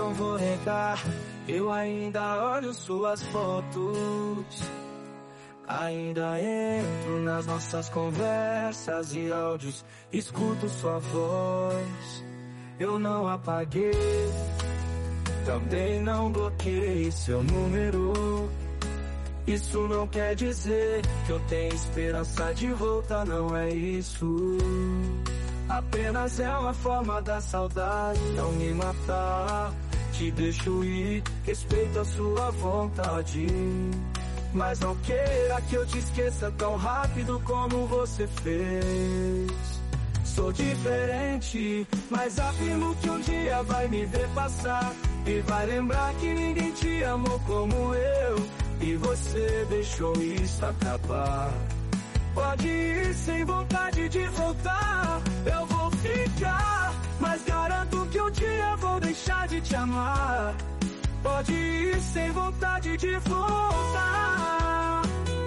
Não vou negar, eu ainda olho suas fotos. Ainda entro nas nossas conversas e áudios, escuto sua voz. Eu não apaguei, também não bloqueei seu número. Isso não quer dizer que eu tenho esperança de voltar, não é isso. Apenas é uma forma da saudade não me matar. Te deixo ir, respeito a sua vontade, mas não queira que eu te esqueça tão rápido como você fez. Sou diferente, mas afirmo que um dia vai me ver passar e vai lembrar que ninguém te amou como eu, e você deixou isso acabar. Pode ir sem vontade de voltar, eu vou ficar, mas garanto que um dia vou deixar de te amar. Pode ir sem vontade de voltar.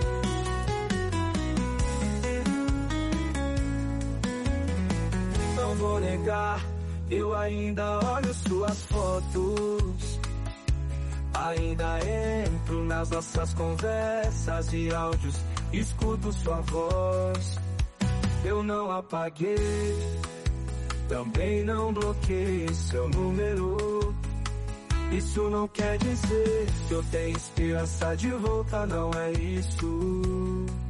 Não vou negar, eu ainda olho suas fotos. Ainda entro nas nossas conversas e áudios, escuto sua voz. Eu não apaguei, também não bloqueei seu número. Isso não quer dizer que eu tenho esperança de voltar, não é isso.